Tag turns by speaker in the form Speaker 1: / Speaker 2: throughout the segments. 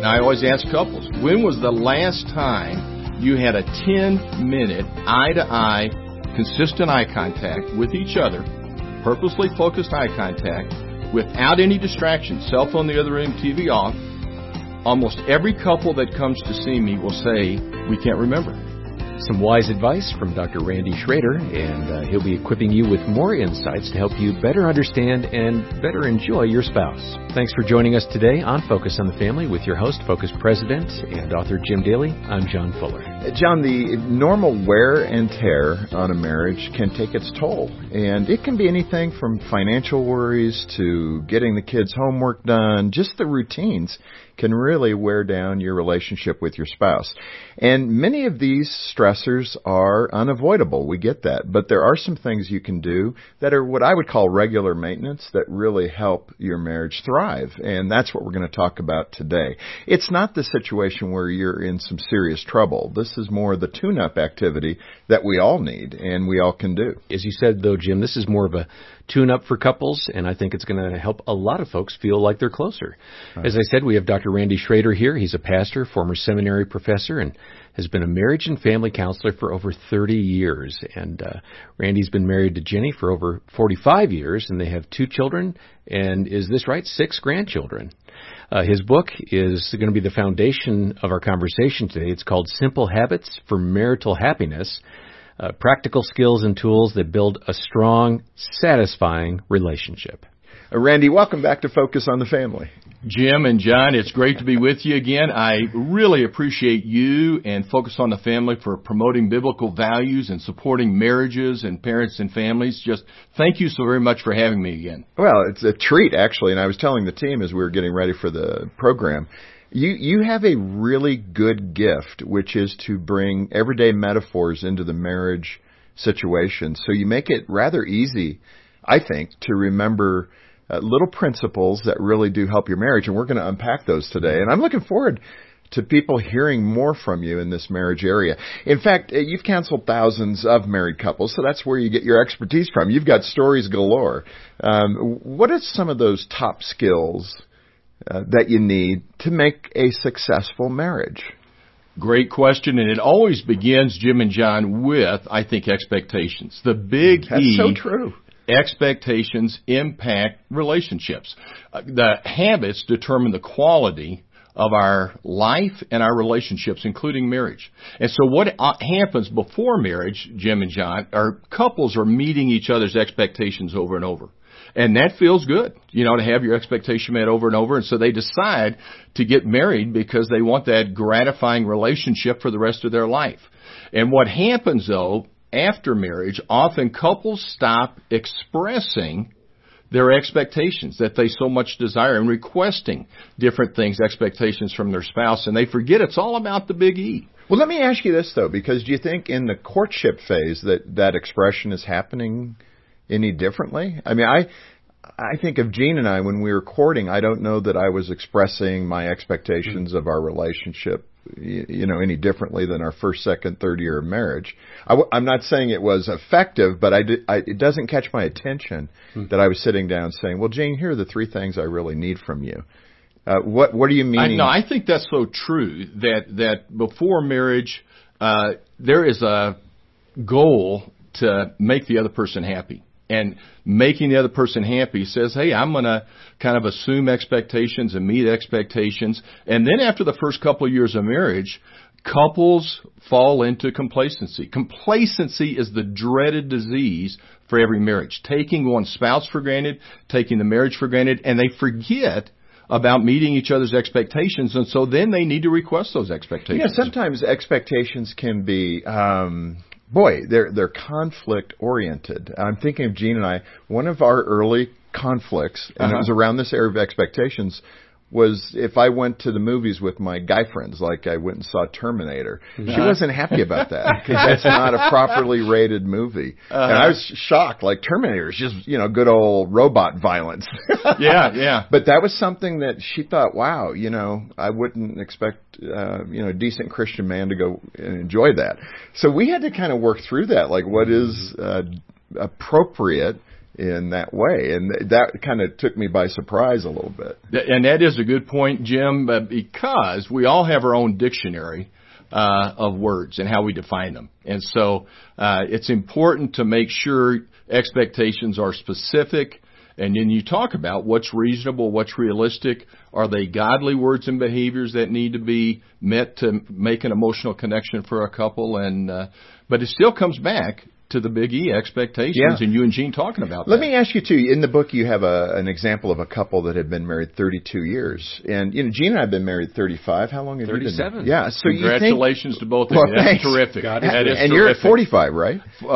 Speaker 1: Now, I always ask couples, when was the last time you had a 10-minute eye-to-eye, consistent eye contact with each other, purposely focused eye contact, without any distractions, cell phone the other end, TV off? Almost every couple that comes to see me will say, we can't remember.
Speaker 2: Some wise advice from Dr. Randy Schrader, and he'll be equipping you with more insights to help you better understand and better enjoy your spouse. Thanks for joining us today on Focus on the Family with your host, Focus President and author Jim Daly. I'm John Fuller.
Speaker 3: John, the normal wear and tear on a marriage can take its toll, and it can be anything from financial worries to getting the kids' homework done. Just the routines can really wear down your relationship with your spouse. And many of these stressors are unavoidable. We get that. But there are some things you can do that are what I would call regular maintenance that really help your marriage thrive. And that's what we're going to talk about today. It's not the situation where you're in some serious trouble. This is more the tune-up activity that we all need and we all can do.
Speaker 2: As you said, though, Jim, this is more of a tune-up for couples, and I think it's going to help a lot of folks feel like they're closer. Right. As I said, we have Dr. Randy Schrader here. He's a pastor, former seminary professor, and has been a marriage and family counselor for over 30 years. And Randy's been married to Jenny for over 45 years, and they have 2 children, and is this right? 6 grandchildren. His book is going to be the foundation of our conversation today. It's called Simple Habits for Marital Happiness, practical skills and tools that build a strong, satisfying relationship.
Speaker 3: Randy, welcome back to Focus on the Family.
Speaker 1: Jim and John, it's great to be with you again. I really appreciate you and Focus on the Family for promoting biblical values and supporting marriages and parents and families. Just thank you so very much for having me again.
Speaker 3: Well, it's a treat, actually, and I was telling the team as we were getting ready for the program, you have a really good gift, which is to bring everyday metaphors into the marriage situation. So you make it rather easy, I think, to remember little principles that really do help your marriage, and we're going to unpack those today. And I'm looking forward to people hearing more from you in this marriage area. In fact, you've counseled thousands of married couples, so that's where you get your expertise from. You've got stories galore. What are some of those top skills that you need to make a successful marriage?
Speaker 1: Great question, and it always begins, Jim and John, with, I think, expectations. The big
Speaker 3: That's
Speaker 1: E.
Speaker 3: so true.
Speaker 1: Expectations impact relationships. The habits determine the quality of our life and our relationships, including marriage. And so what happens before marriage, Jim and John, are couples are meeting each other's expectations over and over. And that feels good, to have your expectation met over and over. And so they decide to get married because they want that gratifying relationship for the rest of their life. And what happens, though, after marriage, often couples stop expressing their expectations that they so much desire and requesting different things, expectations from their spouse, and they forget it's all about the big E.
Speaker 3: Well, let me ask you this, though, because do you think in the courtship phase that expression is happening any differently? I mean, I think of Jean and I when we were courting, I don't know that I was expressing my expectations of our relationship any differently than our first, second, third year of marriage. I'm not saying it was effective, but it doesn't catch my attention that I was sitting down saying, well, Jane, here are the 3 things I really need from you. What are you meaning?
Speaker 1: I think that's so true that before marriage, there is a goal to make the other person happy. And making the other person happy says, hey, I'm going to kind of assume expectations and meet expectations. And then after the first couple of years of marriage, couples fall into complacency. Complacency is the dreaded disease for every marriage. Taking one's spouse for granted, taking the marriage for granted, and they forget about meeting each other's expectations. And so then they need to request those expectations.
Speaker 3: Sometimes expectations can be... they're conflict-oriented. I'm thinking of Jean and I. One of our early conflicts, and it was around this area of expectations, was if I went to the movies with my guy friends, like I went and saw Terminator. She wasn't happy about that because that's not a properly rated movie. And I was shocked, like Terminator is just, good old robot violence.
Speaker 1: Yeah.
Speaker 3: But that was something that she thought, wow, I wouldn't expect, a decent Christian man to go and enjoy that. So we had to kind of work through that, like what is appropriate in that way. And that kind of took me by surprise a little bit.
Speaker 1: And that is a good point, Jim, because we all have our own dictionary of words and how we define them. And so it's important to make sure expectations are specific. And then you talk about what's reasonable, what's realistic. Are they godly words and behaviors that need to be met to make an emotional connection for a couple? But it still comes back to the big E, expectations, and you and Gene talking about that.
Speaker 3: Let me ask you, too, in the book you have an example of a couple that had been married 32 years. And, Gene and I have been married 35. How long have you been?
Speaker 2: 37.
Speaker 3: Yeah. So
Speaker 1: congratulations to both of you. That's terrific.
Speaker 3: That is and terrific. You're at 45, right?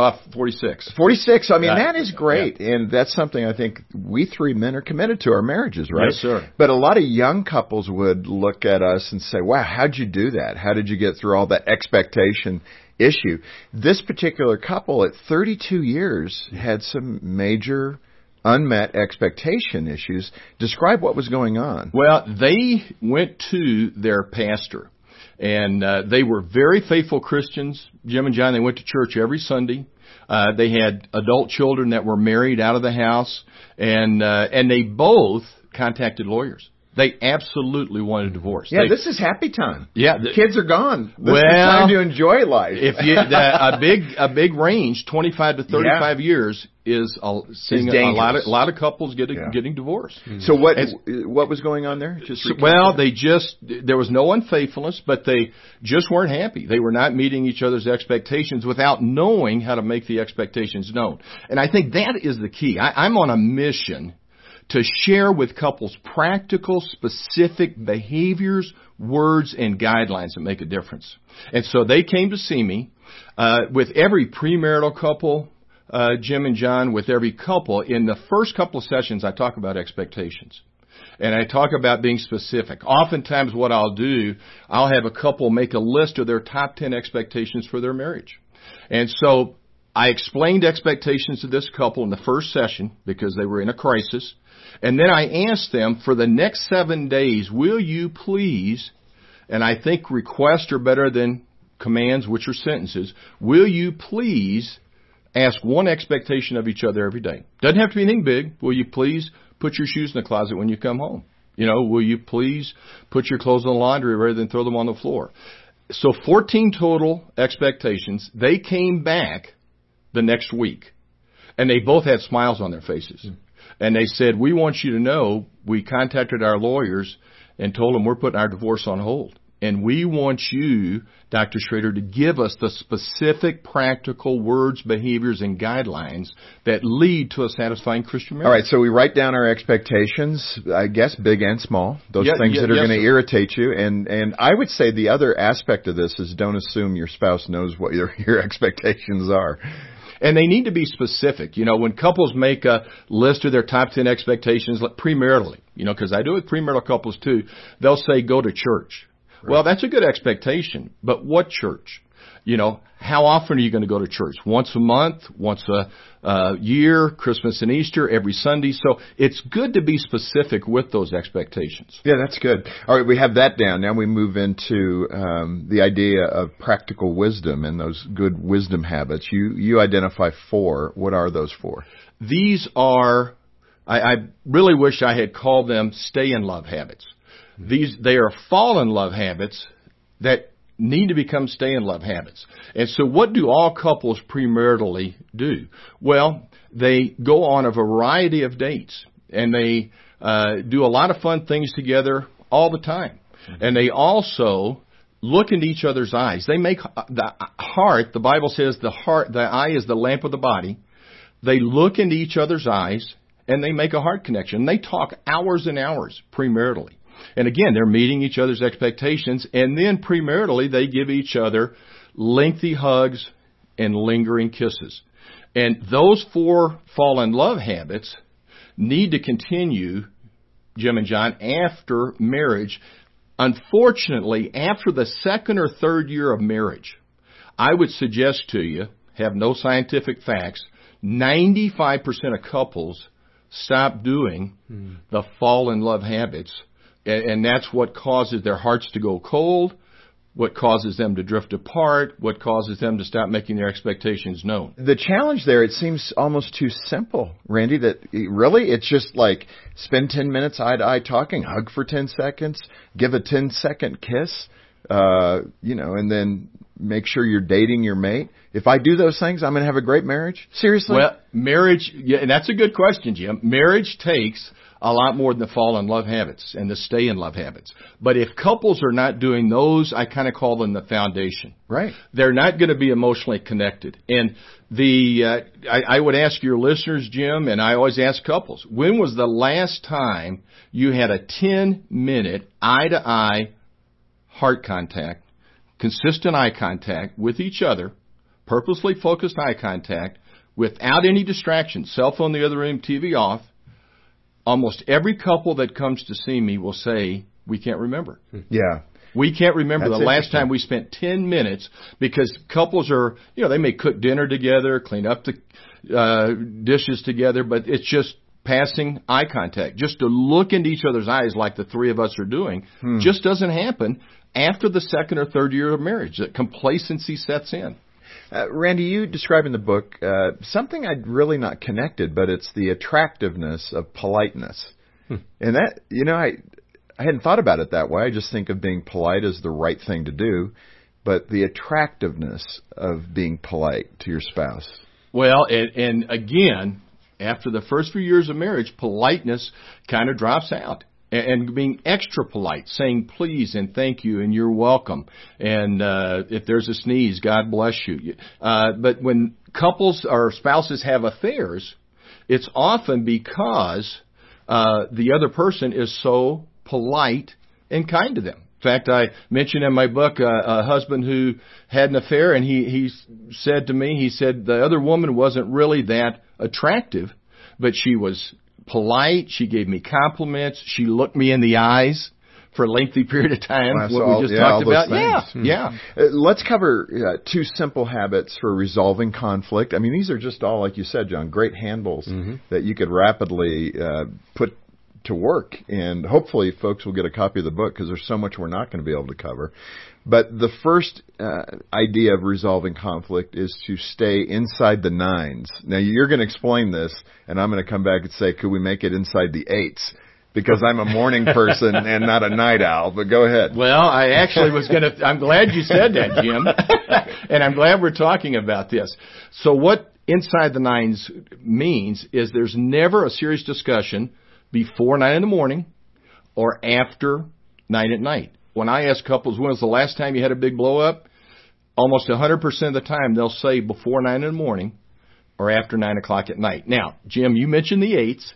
Speaker 1: 46.
Speaker 3: 46. I mean, that is great. Yeah. And that's something I think we three men are committed to our marriages, right?
Speaker 1: Yes, sir.
Speaker 3: But a lot of young couples would look at us and say, wow, how'd you do that? How did you get through all that expectation issue? This particular couple at 32 years had some major unmet expectation issues. Describe what was going on.
Speaker 1: Well, they went to their pastor, and they were very faithful Christians. Jim and John, they went to church every Sunday. They had adult children that were married out of the house, and they both contacted lawyers. They absolutely wanted a divorce.
Speaker 3: Yeah, this is happy time.
Speaker 1: Yeah,
Speaker 3: the kids are gone. This is time to enjoy life.
Speaker 1: If you a big range, 25 to 35 years, is seeing a lot of couples getting divorced.
Speaker 3: Mm-hmm. So what was going on there?
Speaker 1: There was no unfaithfulness, but they just weren't happy. They were not meeting each other's expectations without knowing how to make the expectations known. And I think that is the key. I'm on a mission to share with couples practical, specific behaviors, words, and guidelines that make a difference. And so they came to see me. With every premarital couple, Jim and John, with every couple, in the first couple of sessions, I talk about expectations. And I talk about being specific. Oftentimes what I'll do, I'll have a couple make a list of their top 10 expectations for their marriage. And so I explained expectations to this couple in the first session because they were in a crisis. And then I asked them, for the next 7 days, will you please, and I think requests are better than commands, which are sentences, will you please ask one expectation of each other every day? Doesn't have to be anything big. Will you please put your shoes in the closet when you come home? Will you please put your clothes in the laundry rather than throw them on the floor? So 14 total expectations. They came back the next week, and they both had smiles on their faces. And they said, we want you to know we contacted our lawyers and told them we're putting our divorce on hold. And we want you, Dr. Schrader, to give us the specific practical words, behaviors, and guidelines that lead to a satisfying Christian marriage.
Speaker 3: All right, so we write down our expectations, I guess, big and small, those things that are going to irritate you. And I would say the other aspect of this is don't assume your spouse knows what your expectations are.
Speaker 1: And they need to be specific. When couples make a list of their top 10 expectations, like premaritally, because I do it with premarital couples too, they'll say, go to church. Right. Well, that's a good expectation, but what church? How often are you going to go to church? Once a month, once a year, Christmas and Easter, every Sunday. So it's good to be specific with those expectations.
Speaker 3: Yeah, that's good. All right, we have that down. Now we move into the idea of practical wisdom and those good wisdom habits. You identify 4. What are those 4?
Speaker 1: These are, I really wish I had called them stay in love habits. They are fall in love habits that need to become stay in love habits. And so what do all couples premaritally do? Well, they go on a variety of dates, and they do a lot of fun things together all the time. And they also look into each other's eyes. They make the heart, the Bible says the eye is the lamp of the body. They look into each other's eyes, and they make a heart connection. They talk hours and hours premaritally. And again, they're meeting each other's expectations, and then premaritally they give each other lengthy hugs and lingering kisses. And those 4 fall in love habits need to continue, Jim and John, after marriage. Unfortunately, after the 2nd or 3rd year of marriage, I would suggest to you, have no scientific facts, 95% of couples stop doing the fall in love habits. And that's what causes their hearts to go cold, what causes them to drift apart, what causes them to stop making their expectations known.
Speaker 3: The challenge there, it seems almost too simple, Randy, that really it's just like spend 10 minutes eye to eye talking, hug for 10 seconds, give a 10-second kiss, and then make sure you're dating your mate. If I do those things, I'm going to have a great marriage? Seriously?
Speaker 1: Well, marriage, yeah, and that's a good question, Jim. Marriage takes a lot more than the fall in love habits and the stay in love habits. But if couples are not doing those, I kind of call them the foundation.
Speaker 3: Right.
Speaker 1: They're not going to be emotionally connected. And I would ask your listeners, Jim, and I always ask couples, when was the last time you had a 10-minute eye-to-eye heart contact, consistent eye contact with each other, purposely focused eye contact, without any distractions, cell phone in the other room, TV off? Almost every couple that comes to see me will say, we can't remember.
Speaker 3: Yeah.
Speaker 1: We can't remember
Speaker 3: That's
Speaker 1: the last time we spent 10 minutes, because couples are, they may cook dinner together, clean up the dishes together, but it's just passing eye contact. Just to look into each other's eyes like the three of us are doing just doesn't happen after the second or third year of marriage. That complacency sets in.
Speaker 3: Randy, you describe in the book something I'd really not connected, but it's the attractiveness of politeness. And that, I hadn't thought about it that way. I just think of being polite as the right thing to do, but the attractiveness of being polite to your spouse.
Speaker 1: Well, and again, after the first few years of marriage, politeness kind of drops out. And being extra polite, saying please and thank you and you're welcome. And if there's a sneeze, God bless you. But when couples or spouses have affairs, it's often because the other person is so polite and kind to them. In fact, I mentioned in my book a husband who had an affair, and he said to me, the other woman wasn't really that attractive, but she was polite. She gave me compliments. She looked me in the eyes for a lengthy period of time. What we just talked about. Yeah.
Speaker 3: Let's cover 2 simple habits for resolving conflict. I mean, these are just all, like you said, John, great handles that you could rapidly put to work. And hopefully folks will get a copy of the book, because there's so much we're not going to be able to cover. But the first idea of resolving conflict is to stay inside the 9s. Now, you're going to explain this, and I'm going to come back and say, could we make it inside the 8s? Because I'm a morning person and not a night owl, but go ahead.
Speaker 1: Well, I actually was going to, I'm glad you said that, Jim. And I'm glad we're talking about this. So what inside the 9s means is there's never a serious discussion before 9 in the morning or after 9 at night. When I ask couples, when was the last time you had a big blow up? Almost 100% of the time they'll say before 9 in the morning or after 9 o'clock at night. Now, Jim, you mentioned the 8s.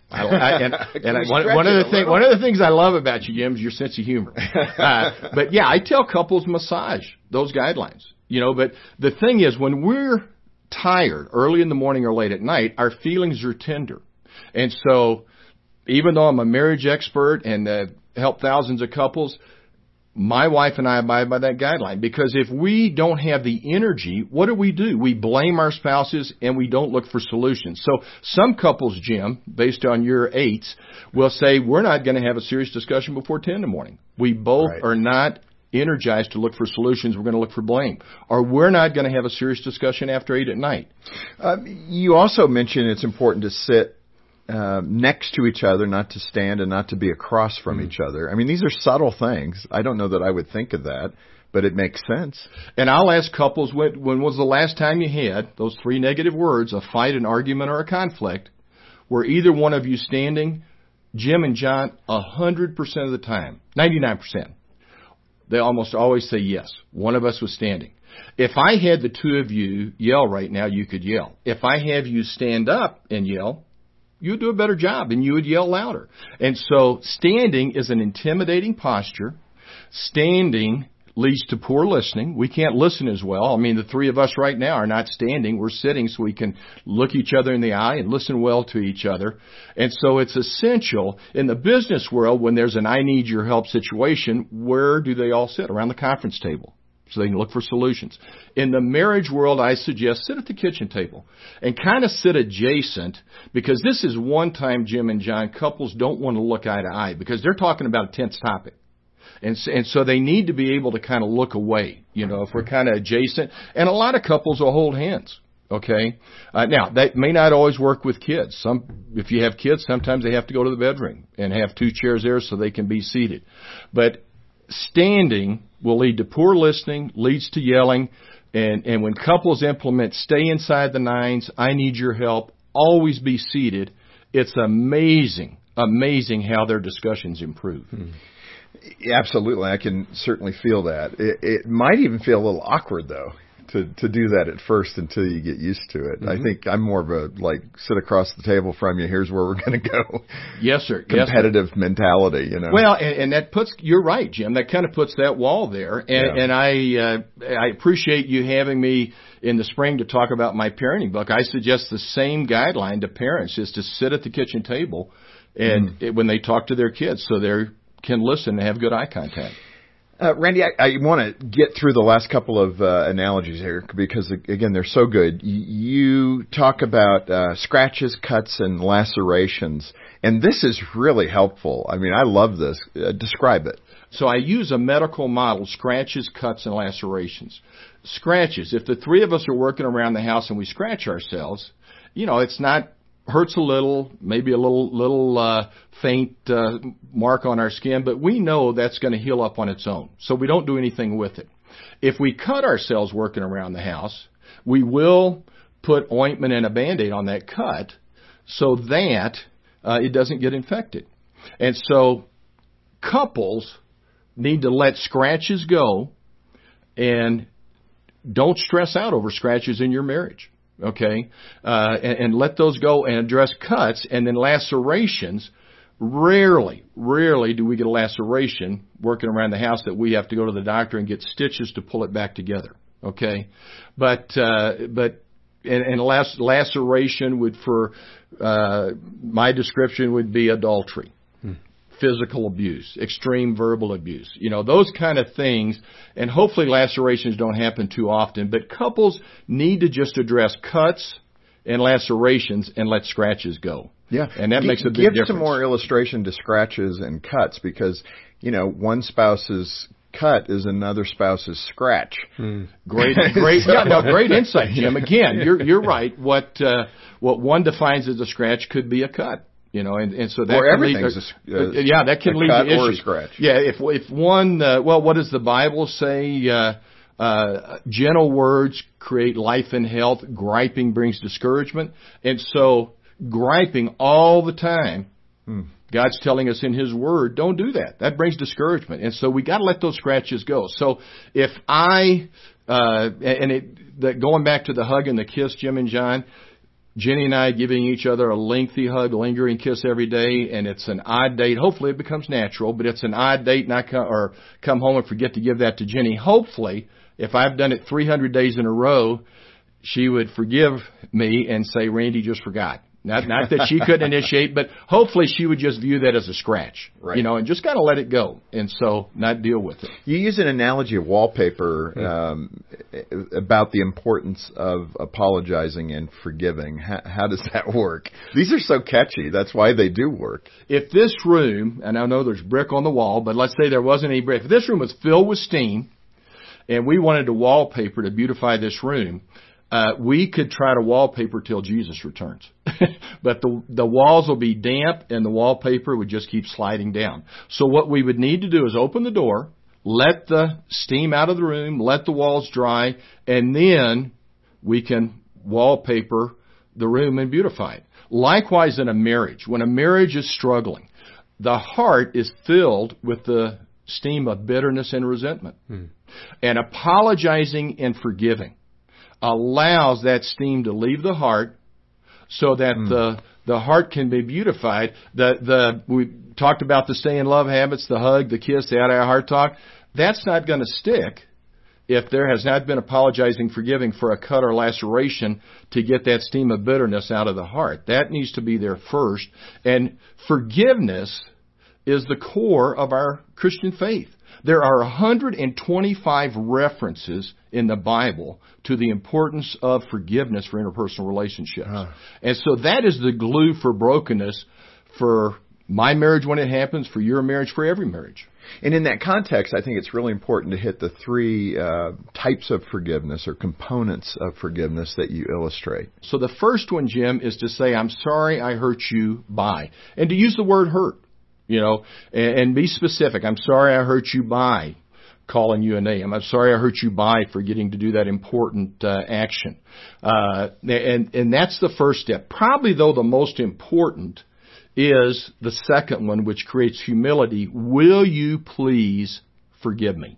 Speaker 1: One of the things I love about you, Jim, is your sense of humor. But yeah, I tell couples massage those guidelines. But the thing is, when we're tired early in the morning or late at night, our feelings are tender. And so even though I'm a marriage expert and help thousands of couples, my wife and I abide by that guideline, because if we don't have the energy, what do? We blame our spouses and we don't look for solutions. So some couples, Jim, based on your 8s, will say, we're not going to have a serious discussion before 10 in the morning. We both are not energized to look for solutions. We're going to look for blame. Or we're not going to have a serious discussion after 8 at night.
Speaker 3: You also mentioned it's important to sit next to each other, not to stand and not to be across from each other. I mean, these are subtle things. I don't know that I would think of that, but it makes sense.
Speaker 1: And I'll ask couples, when was the last time you had those 3 negative words, a fight, an argument, or a conflict, were either one of you standing? Jim and John, 100% of the time, 99%. They almost always say yes. One of us was standing. If I had the 2 of you yell right now, you could yell. If I have you stand up and yell, you would do a better job and you would yell louder. And so standing is an intimidating posture. Standing leads to poor listening. We can't listen as well. I mean, the 3 of us right now are not standing. We're sitting so we can look each other in the eye and listen well to each other. And so it's essential in the business world, when there's an I need your help situation, where do they all sit? Around the conference table, so they can look for solutions. In the marriage world, I suggest sit at the kitchen table and kind of sit adjacent, because this is one time, Jim and John, couples don't want to look eye to eye because they're talking about a tense topic. And so they need to be able to kind of look away, if we're kind of adjacent. And a lot of couples will hold hands. Okay. Now that may not always work with kids. If you have kids, sometimes they have to go to the bedroom and have 2 chairs there so they can be seated. But standing will lead to poor listening, leads to yelling. And when couples implement stay inside the 9s, I need your help, always be seated, it's amazing how their discussions improve.
Speaker 3: Absolutely. I can certainly feel that. It might even feel a little awkward, though, to do that at first until you get used to it. I think I'm more of a, sit across the table from you, here's where we're going to go.
Speaker 1: Yes, sir.
Speaker 3: Competitive mentality,
Speaker 1: Well, and that you're right, Jim, that kind of puts that wall there. And I appreciate you having me in the spring to talk about my parenting book. I suggest the same guideline to parents, is to sit at the kitchen table and when they talk to their kids so they can listen and have good eye contact.
Speaker 3: Randy, I want to get through the last couple of analogies here because, again, they're so good. You talk about scratches, cuts, and lacerations, and this is really helpful. I mean, I love this. Describe it.
Speaker 1: So I use a medical model, scratches, cuts, and lacerations. Scratches, if the 3 of us are working around the house and we scratch ourselves, it's not hurts a little, maybe a little faint mark on our skin, but we know that's going to heal up on its own. So we don't do anything with it. If we cut ourselves working around the house, we will put ointment and a Band-Aid on that cut so that it doesn't get infected. And so couples need to let scratches go and don't stress out over scratches in your marriage. Okay, and let those go and address cuts, and then lacerations. Rarely do we get a laceration working around the house that we have to go to the doctor and get stitches to pull it back together. Okay, but laceration would, for my description, would be adultery. Physical abuse, extreme verbal abuse, those kind of things. And hopefully lacerations don't happen too often, but couples need to just address cuts and lacerations and let scratches go.
Speaker 3: Yeah.
Speaker 1: And that makes a big difference.
Speaker 3: Give some more illustration to scratches and cuts because, one spouse's cut is another spouse's scratch.
Speaker 1: Great insight, Jim. Again, you're right. What one defines as a scratch could be a cut. And so that
Speaker 3: or
Speaker 1: can
Speaker 3: everything's
Speaker 1: lead, that can lead to issues.
Speaker 3: Or a scratch.
Speaker 1: Yeah, if one, what does the Bible say? Gentle words create life and health. Griping brings discouragement. And so griping all the time, God's telling us in His Word, don't do that. That brings discouragement. And so we got to let those scratches go. So if going back to the hug and the kiss, Jim and John, Jenny and I giving each other a lengthy hug, lingering kiss every day, and it's an odd date. Hopefully it becomes natural, but it's an odd date, and I come home and forget to give that to Jenny. Hopefully, if I've done it 300 days in a row, she would forgive me and say, Randy just forgot. Not that she couldn't initiate, but hopefully she would just view that as a scratch,
Speaker 3: right.
Speaker 1: And just got to let it go, and so not deal with it.
Speaker 3: You use an analogy of wallpaper about the importance of apologizing and forgiving. How does that work? These are so catchy. That's why they do work.
Speaker 1: If this room, and I know there's brick on the wall, but let's say there wasn't any brick. If this room was filled with steam, and we wanted to wallpaper to beautify this room, we could try to wallpaper till Jesus returns. But the walls will be damp and the wallpaper would just keep sliding down. So what we would need to do is open the door, let the steam out of the room, let the walls dry, and then we can wallpaper the room and beautify it. Likewise in a marriage. When a marriage is struggling, the heart is filled with the steam of bitterness and resentment. And apologizing and forgiving allows that steam to leave the heart so that the heart can be beautified. We talked about the stay in love habits, the hug, the kiss, the out-of heart talk. That's not going to stick if there has not been apologizing, forgiving for a cut or laceration to get that steam of bitterness out of the heart. That needs to be there first. And forgiveness is the core of our Christian faith. There are 125 references in the Bible to the importance of forgiveness for interpersonal relationships. And so that is the glue for brokenness for my marriage when it happens, for your marriage, for every marriage.
Speaker 3: And in that context, I think it's really important to hit the three types of forgiveness or components of forgiveness that you illustrate.
Speaker 1: So the first one, Jim, is to say, I'm sorry I hurt you by. And to use the word hurt, and be specific. I'm sorry I hurt you by calling you a name. I'm sorry I hurt you by forgetting to do that important action. And that's the first step. Probably, though, the most important is the second one, which creates humility. Will you please forgive me?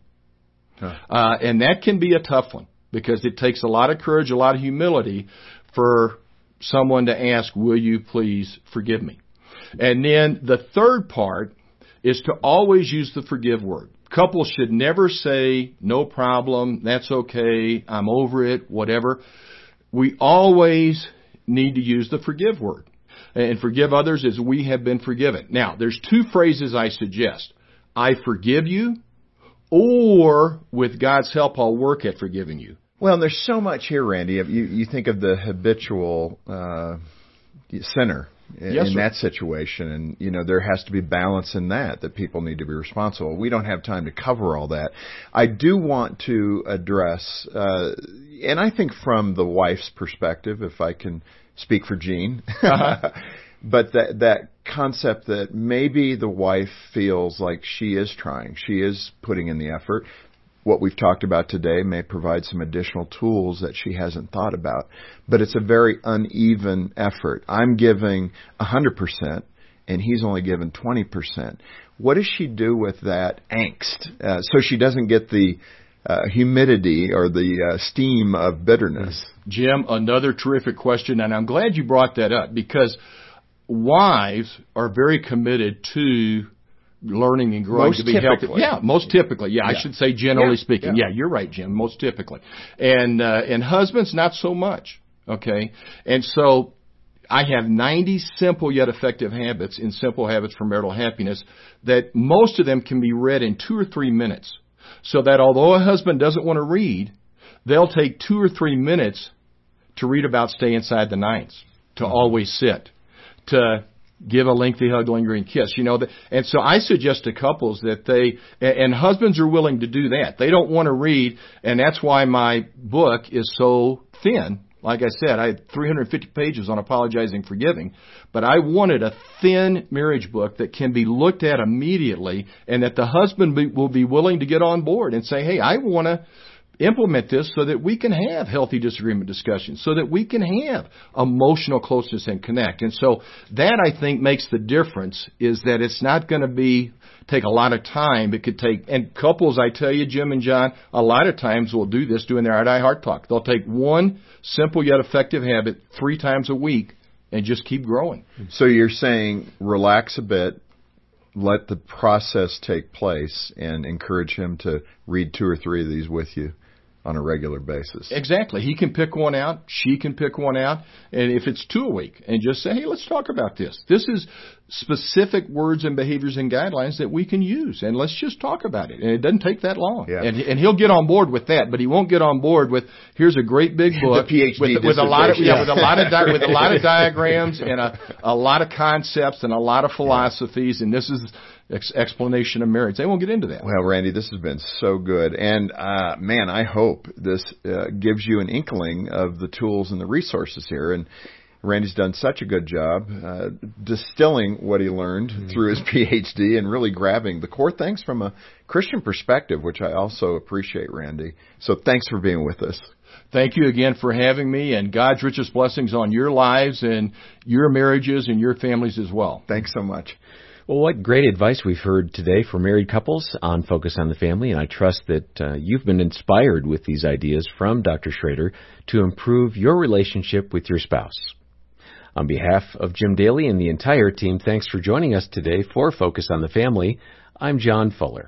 Speaker 1: And that can be a tough one because it takes a lot of courage, a lot of humility for someone to ask, will you please forgive me? And then the third part is to always use the forgive word. Couples should never say, no problem, that's okay, I'm over it, whatever. We always need to use the forgive word. And forgive others as we have been forgiven. Now, there's two phrases I suggest. I forgive you, or with God's help, I'll work at forgiving you.
Speaker 3: Well, there's so much here, Randy. You think of the habitual sinner in that situation, and there has to be balance in that people need to be responsible. We don't have time to cover all that. I do want to address, and I think from the wife's perspective, if I can speak for Jean, but that concept that maybe the wife feels like she is trying, she is putting in the effort. What we've talked about today may provide some additional tools that she hasn't thought about, but it's a very uneven effort. I'm giving 100%, and he's only given 20%. What does she do with that angst so she doesn't get the humidity or the steam of bitterness?
Speaker 1: Jim, another terrific question, and I'm glad you brought that up because wives are very committed to learning and growing to be healthy. Yeah, most typically. Yeah, I should say generally speaking. Yeah, you're right, Jim, most typically. And husbands, not so much, okay? And so I have 90 simple yet effective habits in Simple Habits for Marital Happiness that most of them can be read in 2 or 3 minutes. So that although a husband doesn't want to read, they'll take 2 or 3 minutes to read about stay inside the nines, to always sit, to give a lengthy hug, lingering kiss, and so I suggest to couples that and husbands are willing to do that. They don't want to read, and that's why my book is so thin. Like I said, I had 350 pages on apologizing, forgiving, but I wanted a thin marriage book that can be looked at immediately and that the husband will be willing to get on board and say, hey, I want to implement this so that we can have healthy disagreement discussions, so that we can have emotional closeness and connect. And so that, I think, makes the difference, is that it's not going to take a lot of time. It could take, and couples, I tell you, Jim and John, a lot of times will do this doing their Eye Heart Talk. They'll take one simple yet effective habit 3 times a week and just keep growing.
Speaker 3: So you're saying relax a bit, let the process take place, and encourage him to read 2 or 3 of these with you on a regular basis.
Speaker 1: Exactly. He can pick one out. She can pick one out. And if it's 2 a week, and just say, hey, let's talk about this. This is specific words and behaviors and guidelines that we can use, and let's just talk about it. And it doesn't take that long. Yeah. And he'll get on board with that, but he won't get on board with, here's a great big book
Speaker 3: the PhD
Speaker 1: with a lot of diagrams and a lot of concepts and a lot of philosophies, and this is explanation of marriage. They won't get into that.
Speaker 3: Well, Randy, this has been so good. And, man, I hope this gives you an inkling of the tools and the resources here. And Randy's done such a good job distilling what he learned through his PhD and really grabbing the core things from a Christian perspective, which I also appreciate, Randy. So thanks for being with us.
Speaker 1: Thank you again for having me, and God's richest blessings on your lives and your marriages and your families as well.
Speaker 3: Thanks so much.
Speaker 2: Well, what great advice we've heard today for married couples on Focus on the Family, and I trust that you've been inspired with these ideas from Dr. Schrader to improve your relationship with your spouse. On behalf of Jim Daly and the entire team, thanks for joining us today for Focus on the Family. I'm John Fuller.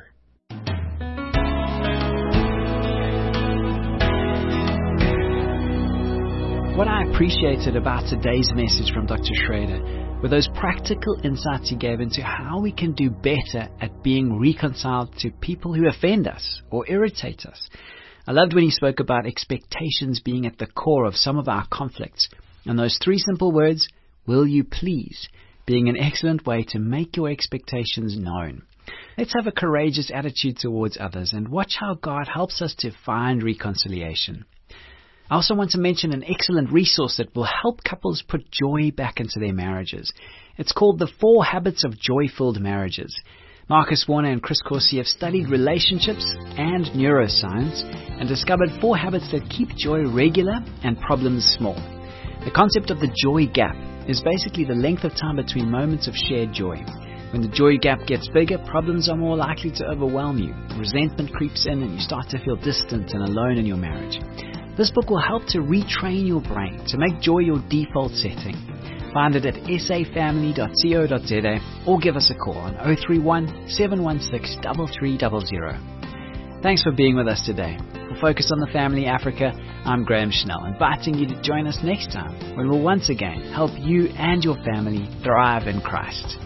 Speaker 4: What I appreciated about today's message from Dr. Schrader were those practical insights he gave into how we can do better at being reconciled to people who offend us or irritate us. I loved when he spoke about expectations being at the core of some of our conflicts. And those 3 simple words, will you please? being an excellent way to make your expectations known. Let's have a courageous attitude towards others and watch how God helps us to find reconciliation. I also want to mention an excellent resource that will help couples put joy back into their marriages. It's called The 4 Habits of Joy-Filled Marriages. Marcus Warner and Chris Corsi have studied relationships and neuroscience and discovered 4 habits that keep joy regular and problems small. The concept of the joy gap is basically the length of time between moments of shared joy. When the joy gap gets bigger, problems are more likely to overwhelm you. Resentment creeps in and you start to feel distant and alone in your marriage. This book will help to retrain your brain to make joy your default setting. Find it at safamily.co.za or give us a call on 031 716 3300. Thanks for being with us today. For Focus on the Family Africa, I'm Graham Schnell, inviting you to join us next time when we'll once again help you and your family thrive in Christ.